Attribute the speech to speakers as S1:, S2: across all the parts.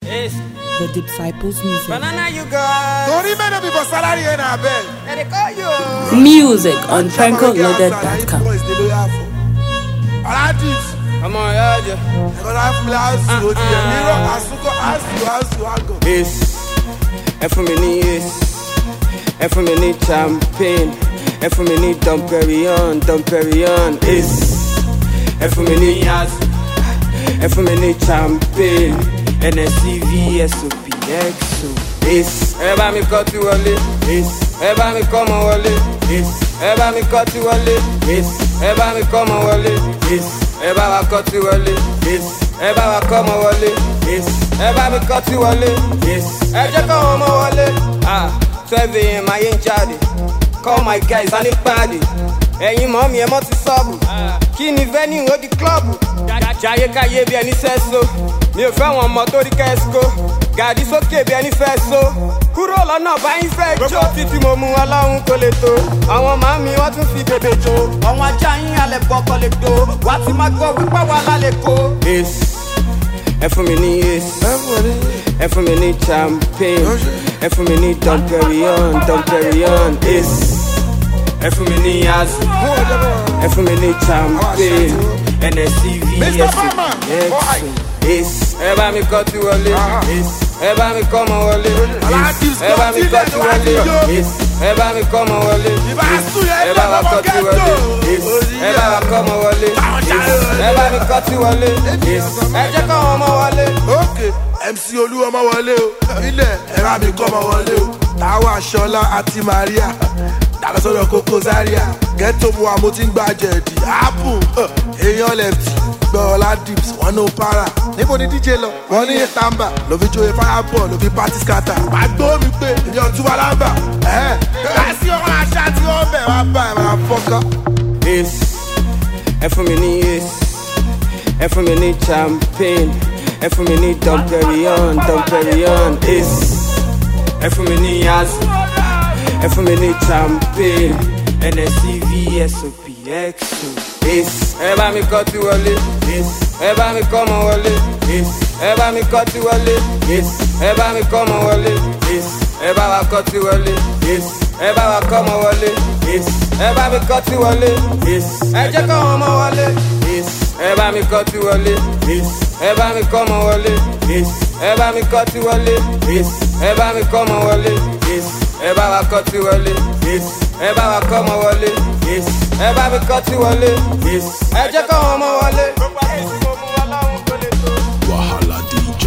S1: The Disciples Music.
S2: Banana you got.
S3: Don't remember me for salary in a bed.
S2: Let it call you.
S1: Music on PrankoLoaded.com.
S2: Come on, yeah. For me need champagne. For me need Dom Perignon. For me need Yaz. For me need champagne. NSCV, SOPXO. Eba mi cut you only. Eba mi come on only. Eba mi cut you only. Eba mi come on only. Eba wa cut you only. Eba wa come on only. Eba mi cut you only. Eje come on only. 12 a.m. I ain't chatty. Call my guys and it party. Ẹ̀yin mọ̀ mi ẹ mọ̀ ti sọ́ọ̀bù. Kí ni venue ó di club? Jayé káyé bí ẹni sẹ́so. Mi ò fẹ́ wọn ọmọ tó rí kẹ́sìkó. Gàdí sókè bí ẹni fẹ́ so. Kúrò lọ́nà báyìí fẹ́ jó. Gbogbo títí mo mú ọlọ́run kò lè tó. Àwọn màmí wọ́n tún fi bèbè jó. Àwọn ajá yín alẹ́ bọ́ kọ́ lè tó. Wà á ti máa gbọ́ wípé wà lálẹ́ kó. Ẹ fún mi ní ace. Ẹ fún mi ní champagne. Ẹ fún mi ní Dom Perignon. Ẹ fún mi ní Yaz. Ẹ fún mi ní champagne. NSCV, ẹ bá mi kọ́ tí wọlé. Ẹ bá mi kọ́ mọ wọlé. Ẹ bá mi kọ́ tí wọlé. Ẹ bá mi kọ́ mọ wọlé. Ẹ bá wa kọ́ tí wọlé. Ẹ bá wa kọ́ mọ wọlé. Ẹ bá mi kọ́ tí wọlé. Ẹ jẹ́ kọ́ wọn mọ wọlé.
S3: MC Olúọmọ wọlé o. Ilẹ̀ ẹ bá mi kọ́ mọ wọlé o. Táwa Ṣọlá àti Maria. Dàgbà sọ́dọ̀ Koko Zaria. Ghetto mu àmọ́ tí ń gba jẹ̀dì. Apple èèyàn lẹ́fì. Gbọ́ọ̀lá dips wọ́n ní para. Níbo ni DJ lọ? Wọ́n ní Tamba. Ló fi jóye fireball, ló fi party scatter. Àgbó mi pé èèyàn tún wà lámbà. Láti ọmọ àṣà tí wọ́n bẹ̀ wá bá ẹ̀ máa fọ́ká.
S2: Ẹ fún mi ní ace. Ẹ fún mi ní champagne. Ẹ fún mi ní Dom Perignon. Ẹ fún mi ní Yaz. Ẹ fún mi ní champagne. NSCV, SOPXO. Ẹ bá mi kọ́ tí wọlé. Ẹ bá mi kọ́ mọ wọlé. Ẹ bá mi kọ́ tí wọlé. Ẹ bá mi kọ́ mọ wọlé. Ẹ bá wa kọ́ tí wọlé. Ẹ bá wa kọ́ mọ wọlé. Ẹ bá mi kọ́ tí wọlé. Ẹ jẹ́ kọ́ wọn mọ wọlé. Ẹ bá mi kọ́ tí wọlé. Ẹ bá mi kọ́ mọ wọlé. Ẹ bá mi kọ́ tí wọlé. Ẹ bá mi kọ́ mọ wọlé. Ẹ bá wa kọ́ tí wọlé. Ẹ bá wa kọ́ mọ wọlé. Ẹ bá mi kọ́ tí wọlé. Ẹ jẹ́ kọ́ wọn mọ wọlé.
S4: Wahala DJ.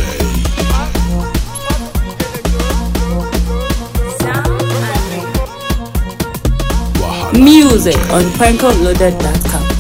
S1: Music on PrankoLoaded.com.